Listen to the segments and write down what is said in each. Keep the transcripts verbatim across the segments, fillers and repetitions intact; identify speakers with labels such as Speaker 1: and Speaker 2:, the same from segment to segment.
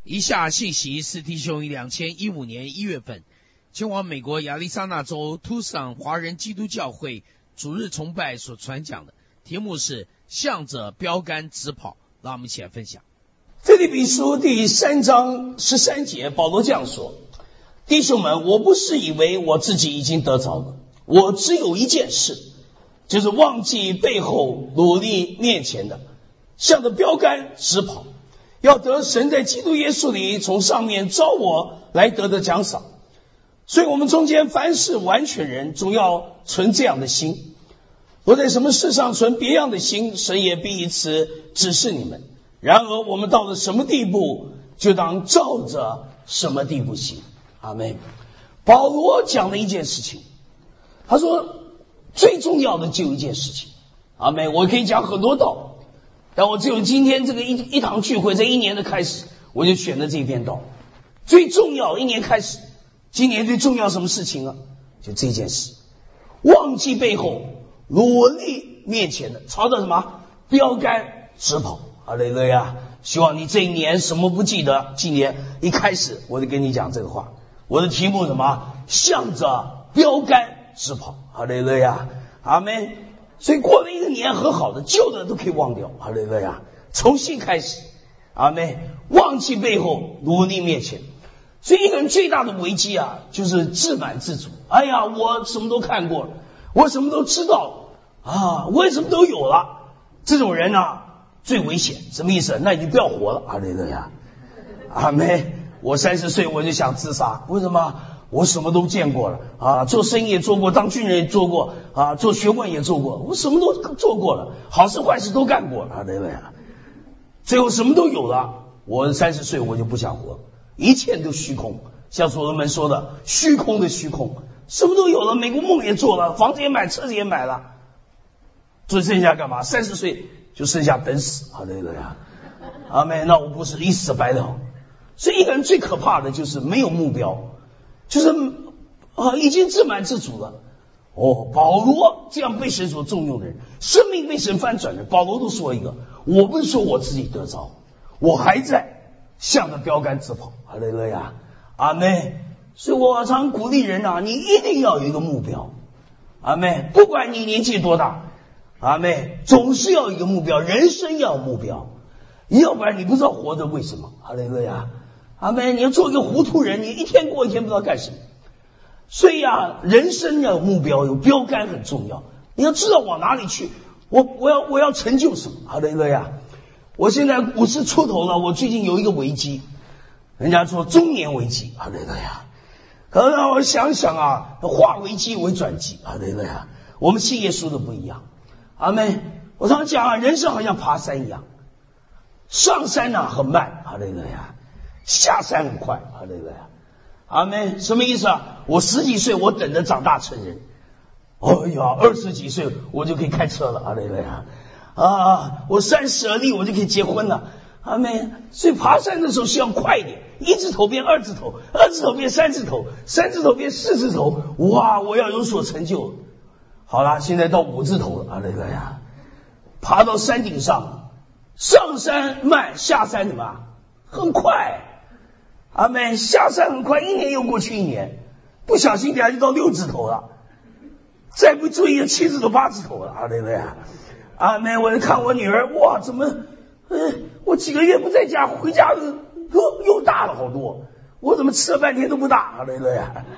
Speaker 1: 以下信息是弟兄于两千一五年一月份前往美国亚利桑那州图桑华人基督教会主日崇拜所传讲的，题目是向着标杆直跑。让我们一起来分享。
Speaker 2: 腓立比书第三章十三节，保罗这样说：弟兄们，我不是以为我自己已经得着了，我只有一件事，就是忘记背后，努力面前的，向着标杆直跑，要得神在基督耶稣里从上面召我来得的奖赏。所以我们中间凡是完全人，总要存这样的心。若在什么事上存别样的心，神也必以此指示你们。然而我们到了什么地步，就当照着什么地步行。阿们。保罗讲了一件事情，他说最重要的就一件事情。阿们。我可以讲很多道，但我只有今天这个一一堂聚会，在一年的开始，我就选了这篇道。最重要，一年开始，今年最重要什么事情啊？就这件事，忘记背后，努力面前的，朝着什么标杆直跑。哈利路亚！希望你这一年什么不记得，今年一开始我就跟你讲这个话。我的题目什么？向着标杆直跑。哈利路亚！阿们。所以过了一个年很好的，旧的都可以忘掉。哈利路亚！重新开始。阿们。忘记背后，努力面前。所以一个人最大的危机啊，就是自满自足。哎呀，我什么都看过了，我什么都知道了啊，我也什么都有了。这种人啊最危险。什么意思？那你不要活了。哈利路亚！阿们。我三十岁我就想自杀，为什么？我什么都见过了啊，做生意也做过，当军人也做过啊，做学问也做过，我什么都做过了，好事坏事都干过了。哈利路亚！最后什么都有了，我三十岁我就不想活，一切都虚空。像所罗门说的，虚空的虚空，什么都有了，美国梦也做了，房子也买，车子也买了，就剩下干嘛？三十岁就剩下等死。好的了呀，阿妹，那我不是一死白了。所以一个人最可怕的就是没有目标，就是啊已经自满自足了。哦，保罗这样被神所重用的人，生命被神翻转的，保罗都说一个，我不是说我自己得着，我还在向着标杆直跑。哈利路亚，阿妹。所以我常鼓励人啊，你一定要有一个目标。阿妹，不管你年纪多大，阿妹，总是要有一个目标，人生要有目标，要不然你不知道活着为什么。哈利路亚，阿妹，你要做一个糊涂人，你一天过一天不知道干什么。所以啊，人生要有目标，有标杆很重要。你要知道往哪里去，我我要我要成就什么。好的了呀，我现在五十出头了，我最近有一个危机，人家说中年危机。好的了呀，可能让我想想啊，化危机为转机。好的了呀，我们信耶稣的不一样。阿们，我常讲啊，人生好像爬山一样，上山呢、啊、很慢。好的了呀，下山很快。好的了呀。阿们，什么意思啊？我十几岁我等着长大成人，哎呀，二十几岁我就可以开车了。阿门呀！啊，我三十而立我就可以结婚了。阿门。所以爬山的时候希望快一点，一字头变二字头，二字头变三字头，三字头变四字头，哇，我要有所成就。好了，现在到五字头了。阿门呀！爬到山顶上，上山慢，下山什么很快。阿妹，下山很快，一年又过去一年，不小心点就到六字头了，再不注意七字头八字头了。阿妹妹，阿妹，我看我女儿，哇，怎么，呃，我几个月不在家，回家又又大了好多，我怎么吃了半天都不大？阿妹妹，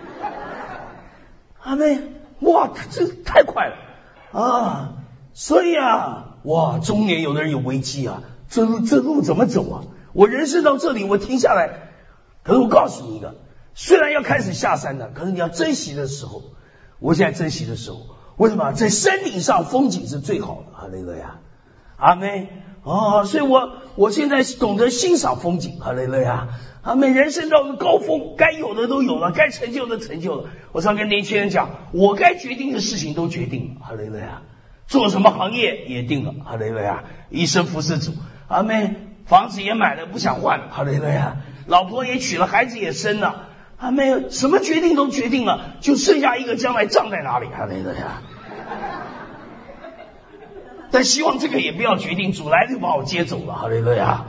Speaker 2: 阿妹，哇，这太快了啊！所以啊，哇，中年有的人有危机啊，这路这路怎么走啊？我人生到这里，我停下来。可是我告诉你一个，虽然要开始下山的，可是你要珍惜的时候，我现在珍惜的时候，为什么？在山顶上风景是最好的。哈利路亚，阿们。哦，所以我我现在懂得欣赏风景。哈利路亚，阿们。人生到了高峰，该有的都有了，该成就的成就了。我常跟年轻人讲，我该决定的事情都决定了。哈利路亚，做什么行业也定了。哈利路亚，一生服侍主。阿们。房子也买了，不想换了。哈利路亚。老婆也娶了，孩子也生了，还没有什么决定都决定了，就剩下一个将来葬在哪里。哈利路亚。但希望这个也不要决定，主来就把我接走了。哈利路亚。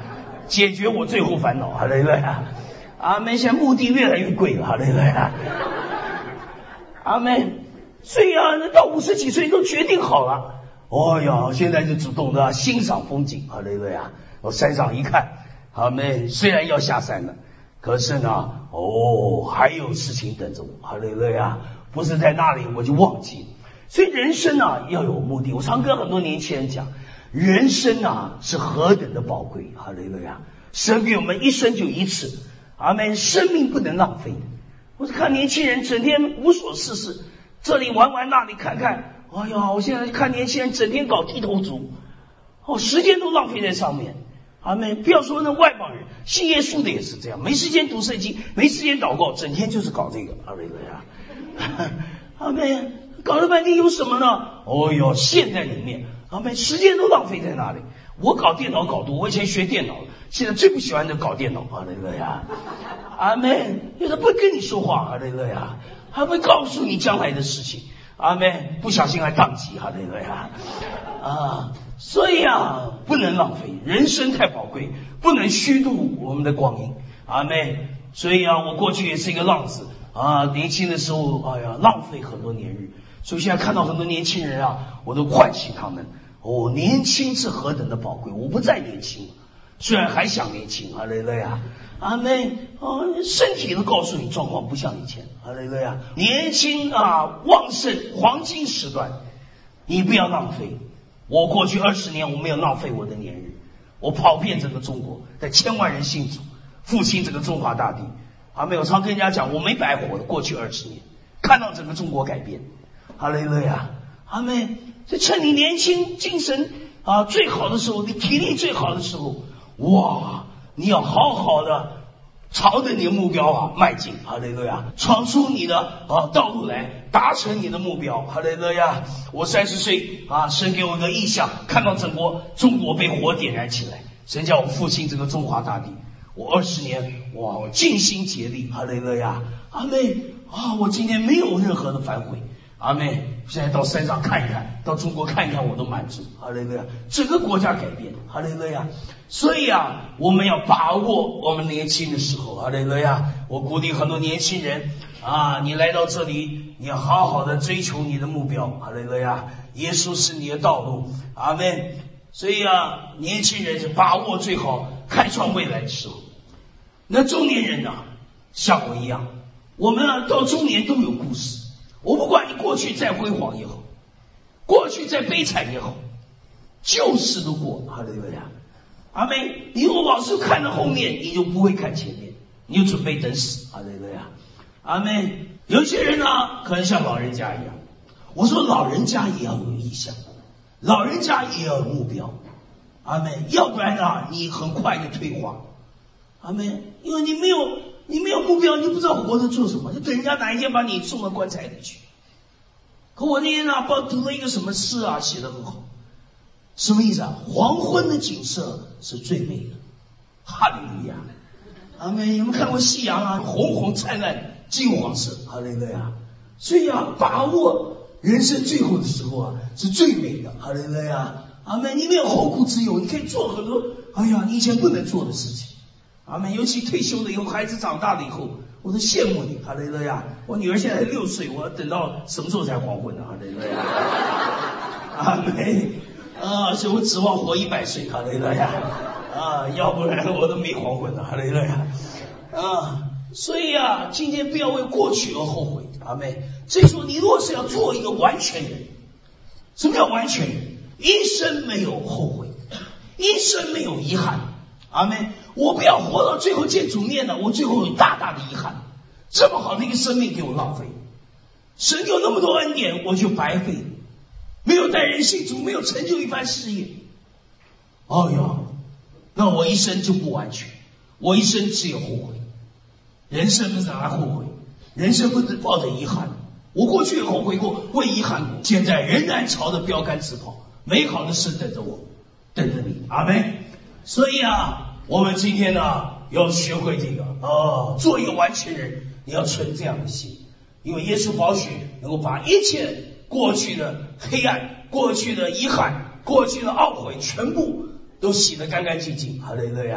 Speaker 2: 解决我最后烦恼，哈利路亚。阿们，现在墓地越来越贵了，哈利路亚。阿们，所以啊，到五十几岁都决定好了。哦呀，现在就只懂得欣赏风景，哈利路亚。我山上一看，阿们，虽然要下山了，可是呢，哦，还有事情等着我，哈利路亚。不是在那里我就忘记了。所以人生啊要有目的。我常跟很多年轻人讲，人生啊是何等的宝贵，哈利路亚。神给我们一生就一次，阿们，生命不能浪费。我是看年轻人整天无所事事，这里玩玩那里看看，哎呀，我现在看年轻人整天搞低头族，哦，时间都浪费在上面。阿们，不要说那外邦人，信耶稣的也是这样，没时间读圣经，没时间祷告，整天就是搞这个，哈利路亚。阿们，搞了半天有什么呢？哦哟，陷在里面，阿们，时间都浪费在那里。我搞电脑搞多，我以前学电脑，现在最不喜欢的搞电脑，哈利路亚。阿们，有的不会跟你说话，哈利路亚，还会告诉你将来的事情，阿们，不小心还宕机，哈利路亚。啊，所以啊，不能浪费，人生太宝贵，不能虚度我们的光阴，阿们。所以啊，我过去也是一个浪子啊，年轻的时候，哎呀，浪费很多年日。所以现在看到很多年轻人啊，我都唤醒他们。哦，年轻是何等的宝贵！我不再年轻了，虽然还想年轻，哈利路亚，阿们，哦，身体都告诉你状况不像以前，哈利路亚，年轻啊，旺盛黄金时段，你不要浪费。我过去二十年我没有浪费我的年日，我跑遍整个中国，在千万人信主，复兴整个中华大地。阿们，我常跟人家讲，我没白活的，过去二十年看到整个中国改变，哈利路亚，阿们。所以趁你年轻精神啊最好的时候，你体力最好的时候，哇，你要好好的朝着你的目标啊迈进，哈利路亚，闯出你的啊道路来，达成你的目标，哈利路亚。我三十岁啊，神给我个意象，看到整个中国被火点燃起来，神叫我复兴这个中华大地。我二十年，哇，我尽心竭力，哈利路亚，阿妹啊，我今天没有任何的反悔。阿妹，现在到山上看一看，到中国看一看，我都满足，哈利路亚，整个国家改变，哈利路亚。所以啊，我们要把握我们年轻的时候，哈利路亚。我鼓励很多年轻人啊，你来到这里，你要好好的追求你的目标，哈利路亚。耶稣是你的道路，阿们。所以啊，年轻人就把握最好开创未来的时候。那中年人呢、啊，像我一样，我们啊到中年都有故事。我不管你过去再辉煌也好，过去再悲惨也好，旧事都过，哈利路亚，阿妹，你如果老是看着后面，你就不会看前面，你就准备等死，哈利路亚，阿妹。有些人呢，可能像老人家一样，我说老人家也要有意向，老人家也要有目标，阿妹，要不然啊，你很快就退化，阿妹，因为你没有。你没有目标，你不知道活着做什么，就等人家哪一天把你送到棺材里去。可我那天啊，报读了一个什么诗啊，写得很好。什么意思啊？黄昏的景色是最美的，哈利路亚。阿们，有没有看过夕阳啊？红红灿烂，金黄色，哈利路亚。所以啊，把握人生最后的时候啊，是最美的，哈利路亚。阿们，你没有后顾之忧，你可以做很多，哎呀，你以前不能做的事情。阿们，尤其退休了以后，孩子长大了以后，我都羡慕你，哈利路亚。我女儿现在六岁，我等到什么时候才黄昏呢？哈利路亚。阿们啊，所以我指望活一百岁，哈利路亚啊，要不然我都没黄昏呢，哈利路亚啊。所以啊，今天不要为过去而后悔，阿们。所以说，你若是要做一个完全人，什么叫完全人？一生没有后悔，一生没有遗憾，阿们。我不要活到最后见主面了，我最后有大大的遗憾，这么好的一个生命给我浪费，神有那么多恩典，我就白费了，没有带人信主，没有成就一番事业。哦呀，那我一生就不完全，我一生只有后悔。人生不是拿来后悔，人生不是抱着遗憾。我过去也后悔过，为遗憾过，现在仍然朝着标杆直跑，美好的事等着我，等着你，阿们。所以啊，我们今天呢要学会这个哦，做一个完全人，你要存这样的心，因为耶稣宝血能够把一切过去的黑暗、过去的遗憾、过去的懊悔全部都洗得干干净净，哈利路亚。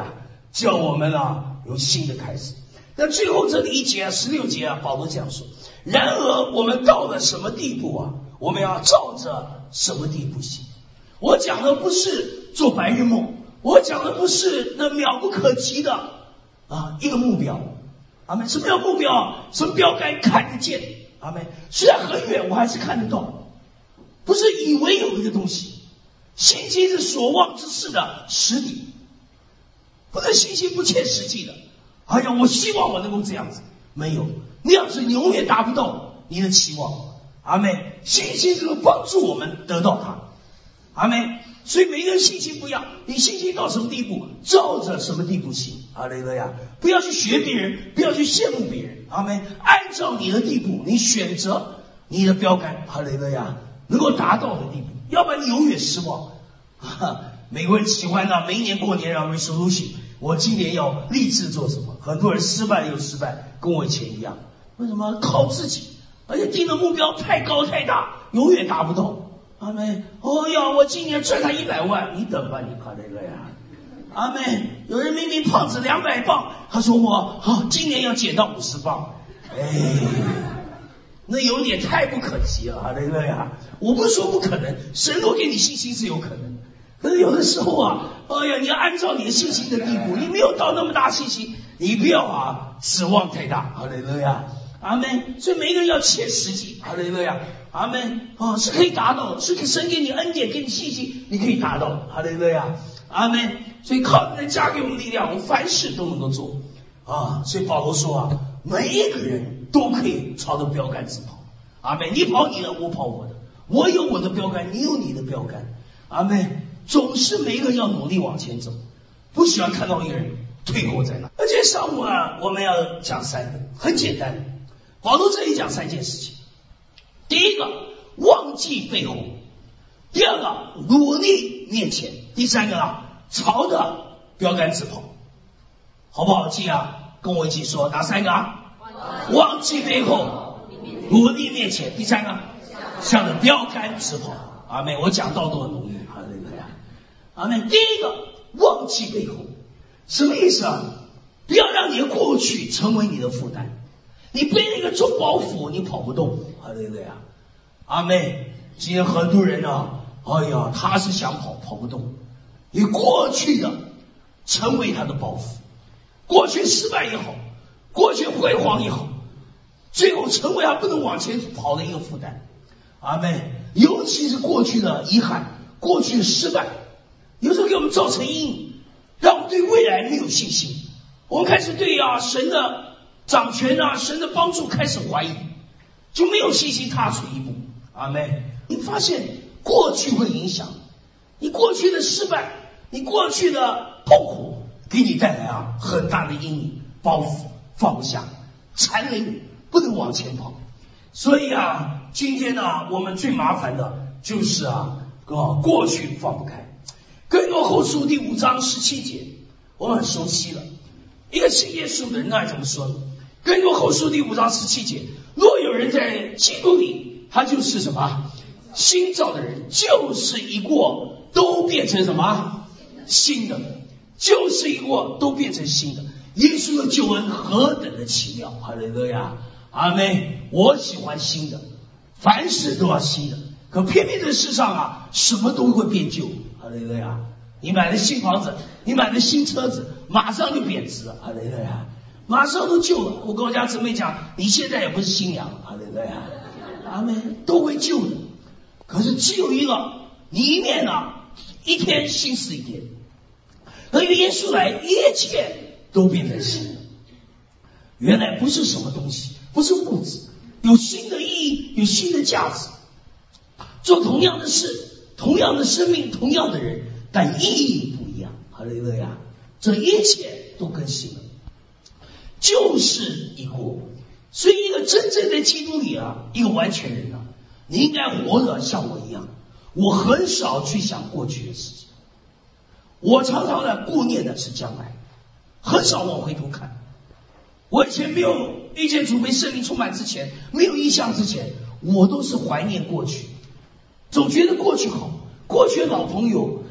Speaker 2: 叫我们啊有新的开始。那最后这里一节啊，十六节啊，保罗这样说：然而我们到了什么地步啊？我们要照着什么地步行？我讲的不是做白日梦，我讲的不是那渺不可及的啊一个目标。阿们。什么叫目标？什么标杆看得见？阿们。虽然很远，我还是看得到，不是以为有一个东西。信心是所望之事的实底，不是信心不切实际的。哎呀，我希望我能够这样子，没有，那样子你永远达不到你的期望。阿们。信心是能帮助我们得到它。阿们。所以每个人信心不一样，你信心到什么地步，照着什么地步行。哈利路亚！不要去学别人，不要去羡慕别人。阿们。按照你的地步，你选择你的标杆。哈利路亚！能够达到的地步，要不然你永远失望。哈，美国人喜欢呢，每一年过年让 resolution， 我今年要立志做什么？很多人失败又失败，跟我以前一样。为什么？靠自己，而且定的目标太高太大，永远达不到。阿妹，哦呀，我今年赚他一百万，你等吧，你怕那个呀？阿妹，有人明明胖子两百磅，他说我好、哦、今年要减到五十磅，哎，那有点太不可及了，那个呀。我不是说不可能，神若给你信心是有可能，可是有的时候啊，哎呀，你要按照你的信心的地步，你没有到那么大信心，你不要啊指望太大，哈利路亚。阿们。所以每一个人要切实际，哈利路亚。阿们。哦，是可以达到的，是神给你恩典，给你信心，你可以达到，哈利路亚。阿们。所以靠你的加给我们力量，我们凡事都能够做啊。所以保罗说啊，每一个人都可以朝着标杆直跑。阿们。你跑你的，我跑我的，我有我的标杆，你有你的标杆。阿们。总是每一个人要努力往前走，不喜欢看到一个人退后在那。而且上午啊，我们要讲三个，很简单。保罗这里讲三件事情：第一个，忘记背后；第二个，努力面前；第三个啊，朝着标杆直跑，好不好记啊？跟我一起说，哪三个啊？忘记背后，努力面前；第三个，向着标杆直跑。阿们。我讲到都很容易，哈利路亚。阿们。第一个，忘记背后，什么意思啊？不要让你的过去成为你的负担。你背那个重包袱，你跑不动，哈利路亚。阿妹，今天很多人啊，哎呀，他是想跑，跑不动。你过去的成为他的包袱，过去失败也好，过去辉煌也好，最后成为他不能往前跑的一个负担。阿妹，尤其是过去的遗憾，过去的失败，有时候给我们造成阴影，让我们对未来没有信心。我们开始对啊神的掌权啊，神的帮助开始怀疑，就没有信心踏出一步。阿们。你发现过去会影响你，过去的失败，你过去的痛苦，给你带来啊很大的阴影，包袱放不下，缠累你，不能往前跑。所以啊，今天呢，我们最麻烦的就是啊，过去放不开。哥林多后书第五章十七节，我们很熟悉了。一个信耶稣的人那怎么说呢？哥林多后书第五章十七节，若有人在基督里，他就是什么？新造的人，旧事一过，都变成什么？新的。旧事一过，都变成新的。耶稣的救恩何等的奇妙！哈利路亚。阿们。我喜欢新的，凡事都要新的，可偏偏这世上啊，什么都会变旧。哈利路亚。你买了新房子，你买了新车子，马上就贬值了。哈利路亚。马上都旧了。我跟我家姊妹讲，你现在也不是新娘。哈利路亚。阿们。都会旧的，可是只有一个，你一面呢，一天新似一天。而耶稣来，一切都变成新的。原来不是什么东西，不是物质，有新的意义，有新的价值。做同样的事，同样的生命，同样的人，但意义不一样。哈利路亚。这一切都更新了，旧事已过。所以一个真正在基督里啊，一个完全人啊，你应该活得像我一样。我很少去想过去的事情，我常常的顾念的是将来，很少往回头看。我以前没有遇见主，被圣灵充满之前，没有异象之前，我都是怀念过去，总觉得过去好，过去的老朋友，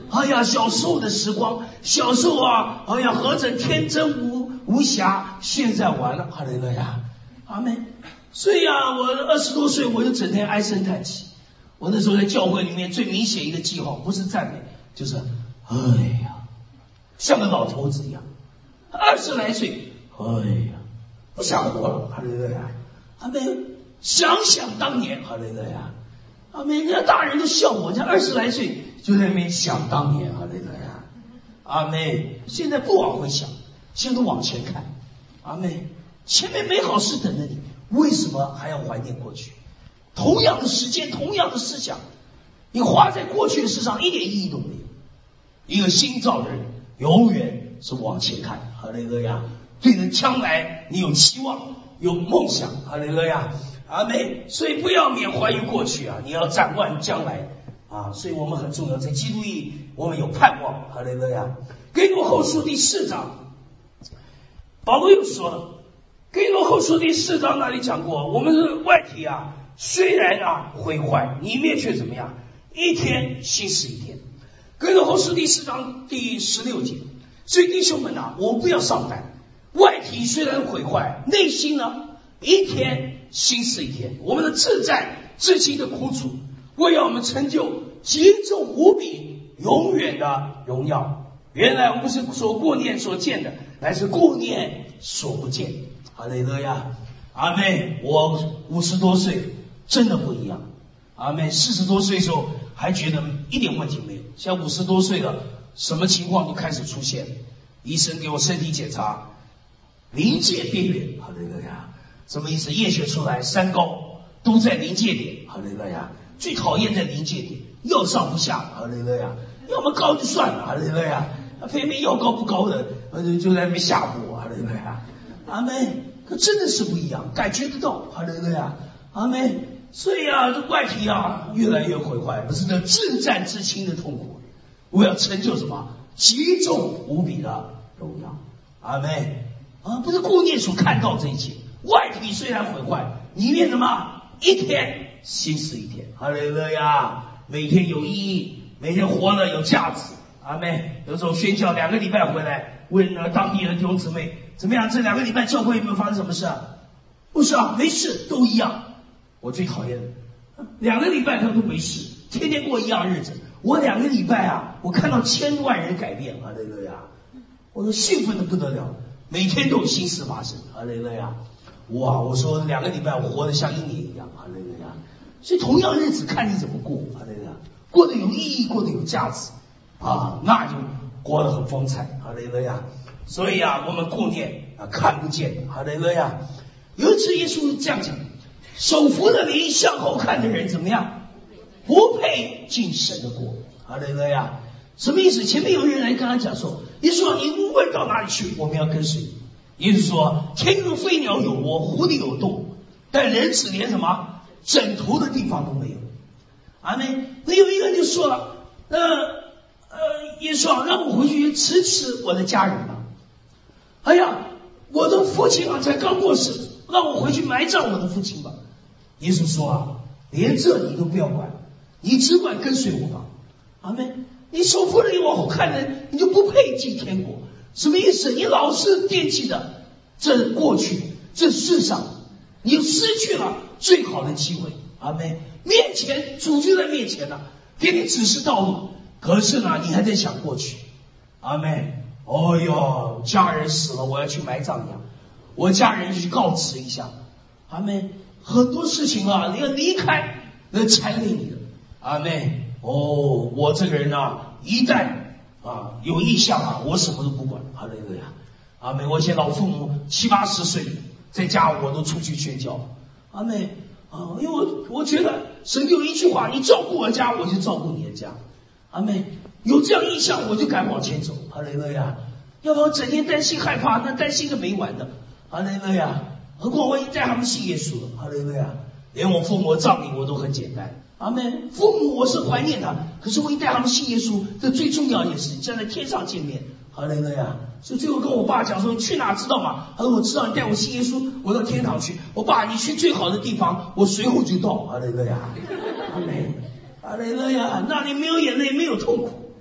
Speaker 2: 哎呀，小时候的时光，小时候啊，哎呀，何等天真无无瑕，现在完了，哈利路亚，阿们。所以啊，我二十多岁我就整天唉声叹气。我那时候在教会里面最明显一个记号，不是赞美，就是哎呀，像个老头子一样，二十来岁，哎呀，不想活了，哈利路亚，阿们。想想当年，哈利路亚，阿们。人家大人都笑我，这二十来岁就在那边想当年，哈利路亚，阿们。现在不往回想，现在都往前看，阿们。前面美好事等着你，为什么还要怀念过去？同样的时间，同样的思想，你花在过去的事上一点意义都没有。一个新造的人永远是往前看，哈利路亚，对着将来你有期望，有梦想，哈利路亚，阿们。所以不要缅怀于过去啊，你要展望将来啊。所以我们很重要，在基督义我们有盼望，哈利路亚。哥林多后书第四章，保罗又说了，哥林多后书第四章那里讲过，我们是外体啊，虽然啊毁坏，里面却怎么样？一天新似一天。哥林多后书第四章第十六节，所以弟兄们啊，我们不要上当，外体虽然毁坏，内心呢一天新似一天。我们的自在至今的苦楚，为要我们成就极重无比永远的荣耀。原来我们不是所顾念所见的，乃是顾念所不见。哈利路亚，阿们。我五十多岁真的不一样，阿们。四十多岁的时候还觉得一点问题没有，像五十多岁了，什么情况就开始出现？医生给我身体检查，临界边缘，哈利路亚。什么意思？验血出来三高都在临界点，哈利路亚。最讨厌在临界点，要上不下，哈利路亚。要么高就算了，哈利路亚。偏偏要高不高的，就在那边吓唬我，哈利路亚，阿们。可真的是不一样，感觉得到，哈利路亚，阿们。所以啊，这外体啊越来越毁坏，不是这至战至轻的痛苦。我要成就什么？极重无比的荣耀，阿们。啊，不是顾念所看到这一切，外体虽然毁坏，里面什么？一天新似一天，哈利路亚。每天有意义，每天活了有价值，阿们。有时候宣教两个礼拜回来，问了当地的弟兄姊妹怎么样？这两个礼拜教会有没有发生什么事啊？不是啊，没事，都一样。我最讨厌的，两个礼拜他都没事，天天过一样日子。我两个礼拜啊，我看到千万人改变，哈利路亚，我都兴奋的不得了，每天都有新事发生，哈利路亚。哇，我说两个礼拜我活得像一年一样，哈利路亚。所以同样日子看你怎么过，哈利路亚，过得有意义，过得有价值啊，那就过得很风采，哈利路亚。所以啊，我们顾念啊看不见，哈利路亚。有一次耶稣这样讲，手扶的灵向后看的人怎么样？不配进神的国，哈利路亚。什么意思？前面有人来跟他讲说，耶稣说你无论到哪里去，我们要跟随你。耶稣说，天空飞鸟有窝，湖里有洞，但人子连什么枕头的地方都没有。阿们。那有一个人就说了，那呃，耶稣啊，让我回去支持我的家人吧。哎呀，我的父亲啊才刚过世，让我回去埋葬我的父亲吧。耶稣说啊，连这你都不要管，你只管跟随我吧。阿们。你手扶着你往后看的，你就不配进天国。什么意思？你老是惦记着这过去，这世上，你就失去了最好的机会。阿们。面前主就在面前了，给你指示道路，可是呢，你还在想过去。阿们。哦哟，家人死了，我要去埋葬你，我家人就去告辞一下。阿们。很多事情啊，你要离开，那才累你的。阿们。哦，我这个人啊，一旦啊有意向啊，我什么都不管。哈利路亚，阿们。我以前老父母七八十岁，在家我都出去宣教。阿们啊，因为我我觉得神就一句话，你照顾我家，我就照顾你的家。阿们。有这样意向，我就敢往前走。哈利路亚，要不然整天担心害怕，那担心个没完的。哈利路亚，何况我已经带他们信耶稣了。哈利路亚，连我父母的葬礼我都很简单。阿们。父母我是怀念他，可是我已经带他们信耶稣，这最重要一件事情，将在天上见面。哈利路亚。所以最后跟我爸讲说，你去哪知道吗？他说我知道，你带我信耶稣，我到天堂去。我爸，你去最好的地方，我随后就到。哈利路亚，阿们。哈利路亚，那里没有眼泪，没有痛苦。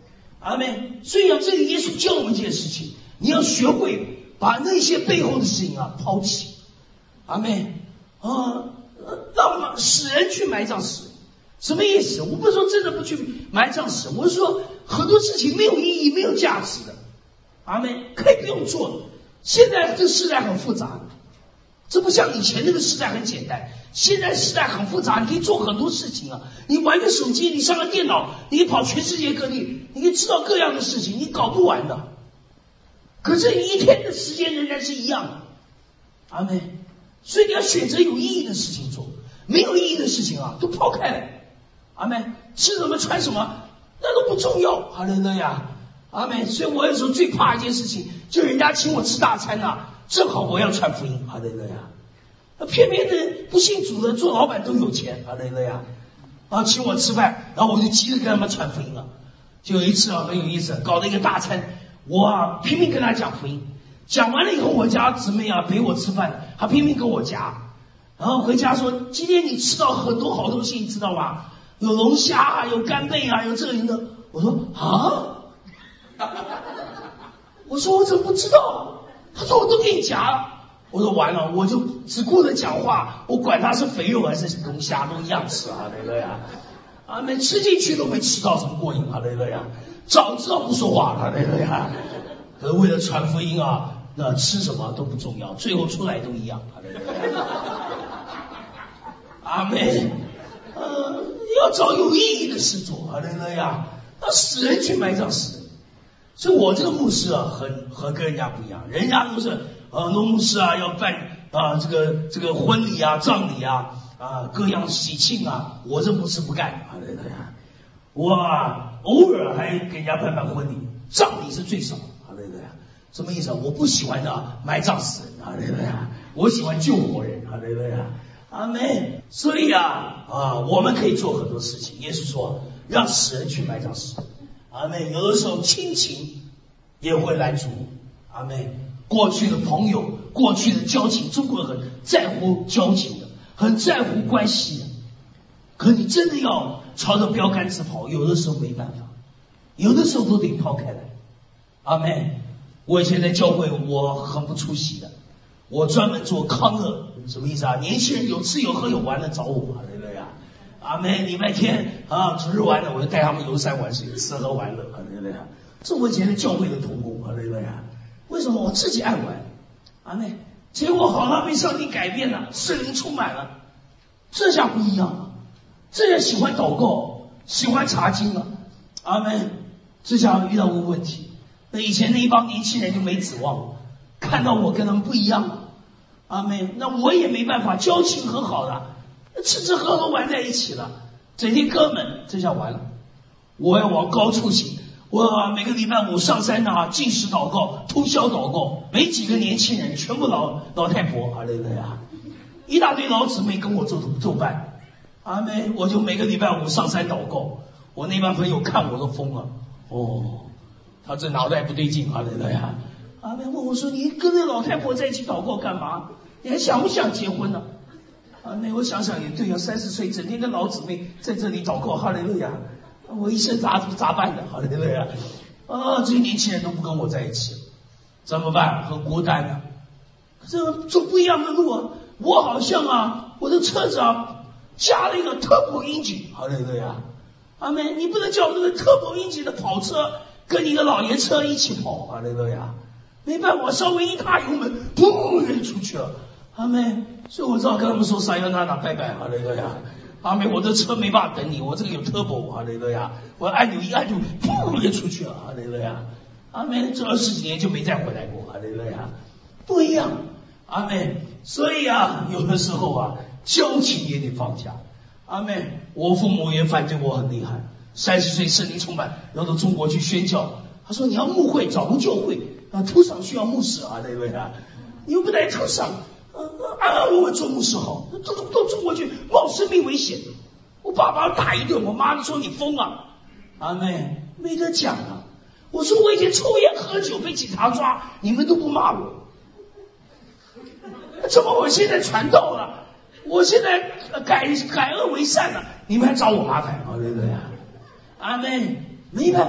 Speaker 2: 阿们。所以啊，这里耶稣教我们一件事情，你要学会把那些背后的事情啊抛弃。阿们啊，让死人去埋葬死人，什么意思？我不是说真的不去埋葬死人，我是说很多事情没有意义、没有价值的。阿们，可以不用做了。现在这个时代很复杂，这不像以前那个时代很简单。现在时代很复杂，你可以做很多事情啊！你玩个手机，你上个电脑，你可以跑全世界各地，你可以知道各样的事情，你搞不完的。可是你一天的时间仍然是一样的，阿们。所以你要选择有意义的事情做，没有意义的事情啊，都抛开来。阿们，吃什么穿什么那都不重要，哈利路亚，阿们。所以我有时候最怕一件事情，就人家请我吃大餐啊，正好我要传福音，哈利路亚。偏偏的不信主的做老板都有钱，哈利路亚，啊，请我吃饭，然后我就急着跟他们传福音了。就有一次啊，很有意思，搞了一个大餐，我啊拼命跟他讲福音，讲完了以后，我家姊妹啊陪我吃饭，他拼命跟我夹，然后回家说：“今天你吃到很多好东西，你知道吗？有龙虾啊，有干贝啊，有这个那个。”我说：“啊？”我说：“我怎么不知道？”他说：“我都给你夹了。”我说完了，我就只顾着讲话，我管它是肥肉还是龙虾都一样吃啊，对不对呀？啊，没吃进去都没吃到什么过瘾啊，对不对呀？早知道不说话了，对不对呀？可是为了传福音啊，那吃什么都不重要，最后出来都一样，对不对？阿妹，呃，要找有意义的事做，对不对呀？那死人去埋葬死人，所以我这个牧师啊，很和跟人家不一样，人家都是。呃，农牧师啊，要办啊这个这个婚礼啊、葬礼啊啊各样喜庆啊，我这牧师不干啊，对不对？我啊偶尔还给人家办办婚礼，葬礼是最少啊，对不对？什么意思啊？我不喜欢的埋葬死人啊，对不对？我喜欢救活人啊，对不对？阿们。所以啊啊，我们可以做很多事情。耶稣说，让死人去埋葬死人。阿们。有的时候亲情也会拦阻，阿们。过去的朋友，过去的交情，中国人很在乎交情的，很在乎关系的。可你真的要朝着标杆直跑，有的时候没办法，有的时候都得抛开来。阿们。我以前在教会，我很不出息的，我专门做康乐，什么意思啊？年轻人有吃有喝有玩的找我，对不对呀？阿们。礼拜天啊，主日玩的，我就带他们游山玩水，吃喝玩乐，对不对呀？这我以前在教会的同工，对不对呀？为什么我自己爱玩？阿妹，结果好像被上帝改变了，圣灵充满了，这下不一样了。这下喜欢祷告，喜欢查经了。阿妹，这下遇到个问题，那以前那一帮年轻人就没指望了，看到我跟他们不一样了。阿妹，那我也没办法，交情很好的，吃吃喝喝玩在一起了，整天哥们，这下完了，我要往高处行。我每个礼拜五上山啊，禁食祷告，通宵祷告，没几个年轻人，全部老老太婆，啊，对不对啊？一大堆老姊妹跟我做作伴，阿妹，我就每个礼拜五上山祷告。我那帮朋友看我都疯了，哦，他这脑袋不对劲，啊，对不对啊？阿妹问我说：“你跟那老太婆在一起祷告干嘛？你还想不想结婚呢？”阿妹，我想想也对啊，三十岁整天跟老姊妹在这里祷告，哈利路亚。我一生咋咋办的，好对不对啊？啊，这些年轻人都不跟我在一起，怎么办？很孤单的。可是走不一样的路啊，我好像啊，我的车子啊加了一个 turbo engine，好对不对啊？阿妹，你不能叫这个 turbo engine的跑车跟你的老爷车一起跑，好对不对啊？没办法，稍微一踏油门，砰就出去了。阿妹，所以我只好跟他们说撒由那拉拜拜，好对不对啊？阿妹，我的车没办法等你，我这个有 turbo， 哈利路亚，我按钮一按就噗就出去了，哈利路亚。阿妹，这二十几年就没再回来过，哈利路亚，不一样，阿妹。所以啊，有的时候啊，交情也得放下。阿妹，我父母也反对我很厉害，三十岁圣灵充满，要到中国去宣教。他说你要牧会，找个教会啊，土场需要牧师啊，对不对啊？你又不来土场。啊，我们做牧师好，到到中国去冒生命危险，我爸爸打一顿，我妈说你疯了，阿妹没得讲啊。我说我以前抽烟喝酒被警察抓，你们都不骂我，怎么我现在传道了，我现在改改恶为善了，你们还找我麻烦啊，对不对啊？阿妹没办法，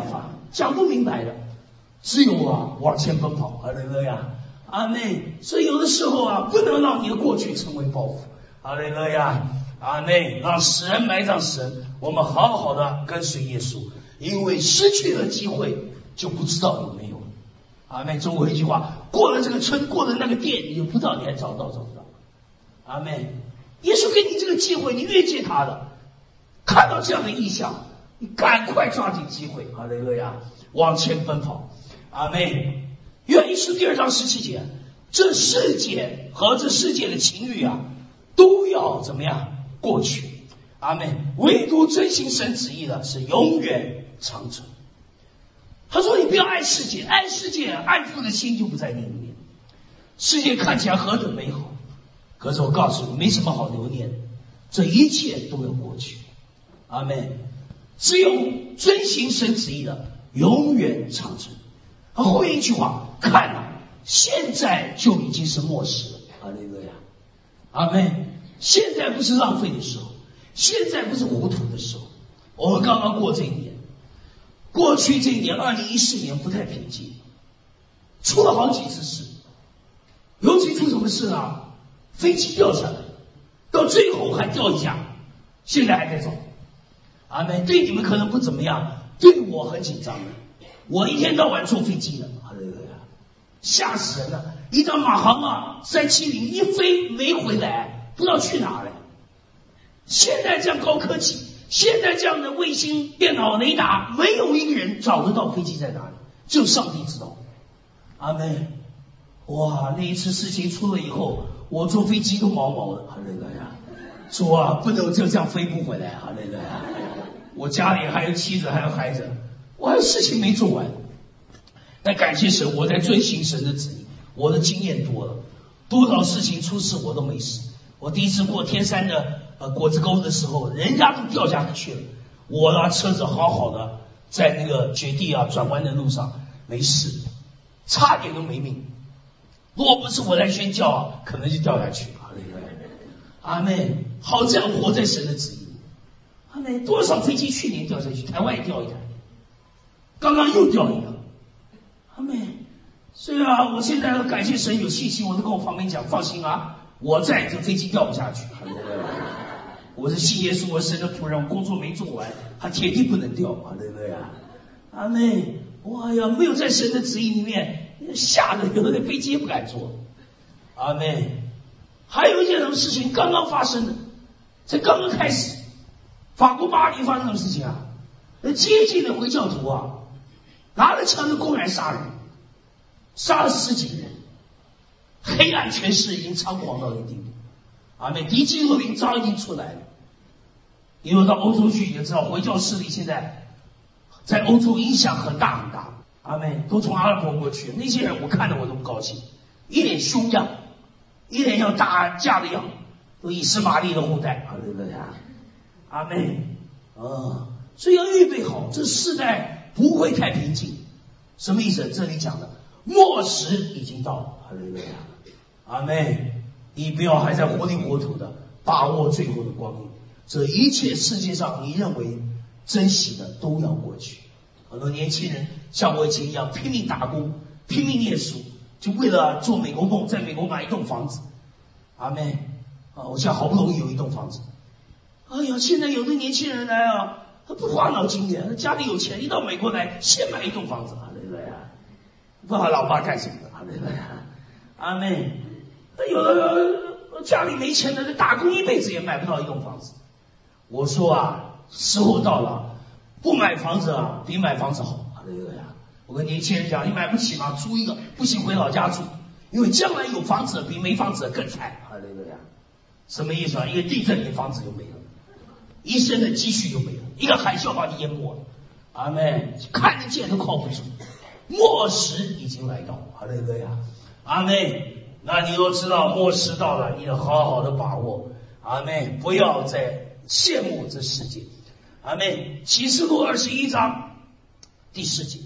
Speaker 2: 讲不明白的，只有啊往前奔跑。哈利路亚，阿妹。所以有的时候啊，不能让你的过去成为包袱。哈利路亚，阿妹。让死人埋葬死人，我们好好的跟随耶稣，因为失去了机会就不知道有没有。阿妹。中国一句话，过了这个村，过了那个店，你就不知道你还找到找不到。阿妹。耶稣给你这个机会，你越界他的，看到这样的异象，你赶快抓紧机会。哈利路亚，往前奔跑。阿妹。约翰一书第二章十七节，这世界和这世界的情欲啊，都要怎么样过去。阿们。唯独遵行神旨意的是永远长存。他说你不要爱世界，爱世界爱父的心就不在你里面。世界看起来何等美好，可是我告诉你没什么好留念，这一切都要过去。阿们。只有遵行神旨意的永远长存。后面一句话，看啊，现在就已经是末时了。哈利路亚，阿们。现在不是浪费的时候，现在不是糊涂的时候。我们刚刚过这一年，过去这一年二零一四年不太平静，出了好几次事。尤其出什么事呢？飞机掉下来，到最后还掉一架，现在还在找。阿们。对你们可能不怎么样，对我很紧张的。我一天到晚坐飞机的，吓死人了！一张马航啊三七零一飞没回来，不知道去哪了。现在这样高科技，现在这样的卫星电脑雷达，没有一个人找得到飞机在哪里，只有上帝知道。阿们。哇，那一次事情出了以后，我坐飞机都毛毛的。哈利路亚，主啊，不能就这样飞不回来。哈利路亚，我家里还有妻子还有孩子，我还有事情没做完。但感谢神，我在遵行神的旨意，我的经验多了，多少事情出事我都没事。我第一次过天山的呃果子沟的时候，人家都掉下去了，我啊车子好好的在那个绝地啊转弯的路上没事，差点都没命。如果不是我来宣教啊，可能就掉下去。阿们。好这样活在神的旨意。阿们。多少飞机去年掉下去，台湾也掉一台，刚刚又掉一个。阿们。所以啊，我现在感谢神有信心，我都跟我旁边讲，放心啊，我在这飞机掉不下去。我是信耶稣，我神的仆人，我工作没做完，他铁定不能掉。哈利路亚，阿们。哇呀，没有在神的旨意里面，吓得有的飞机也不敢坐。阿们。还有一件什么事情刚刚发生的，才刚刚开始，法国巴黎发生什么事情啊？那接近的回教徒啊，拿着枪就公然杀人，杀了十几人，黑暗权势已经猖狂到一定地步。阿们。敌基督灵早已经出来了。因为到欧洲去也知道，回教势力现在在欧洲影响很大很大。阿们。都从阿拉伯过去，那些人我看着我都不高兴，一脸凶样，一脸要打架的样，都以斯玛利的后代。阿们。啊，所以要预备好，这世代不会太平静。什么意思？这里讲的末时已经到了。哈利路亚，阿们。你不要还在活里活土的把握最后的光阴，这一切世界上你认为珍惜的都要过去。很多年轻人像我以前一样拼命打工，拼命念书，就为了做美国梦，在美国买一栋房子。阿们。啊，我现在好不容易有一栋房子。哎呀，现在有的年轻人来啊，他不花脑筋的，他家里有钱，一到美国来先买一栋房子。哈利路亚，不知道老爸干什么的。哈利路亚，阿们。有的家里没钱的，打工一辈子也买不到一栋房子。我说啊，时候到了，不买房子啊比买房子好。哈利路亚，我跟年轻人讲，你买不起吗？租一个，不行回老家住，因为将来有房子比没房子更惨。哈利路亚，什么意思啊？一个地震你房子就没了，一生的积蓄就没了，一个海啸把你淹没了。阿们。看得见都靠不住，末时已经来到。哈利路亚，阿们。那你都知道末时到了，你要好好的把握。阿们。不要再羡慕这世界。阿们。启示录二十一章第四节，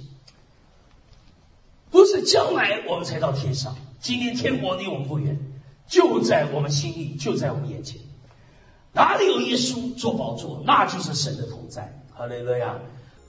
Speaker 2: 不是将来我们才到天上，今天天国离我们不远，就在我们心里，就在我们眼前。哪里有耶稣做宝座，那就是神的同在。哈利路亚，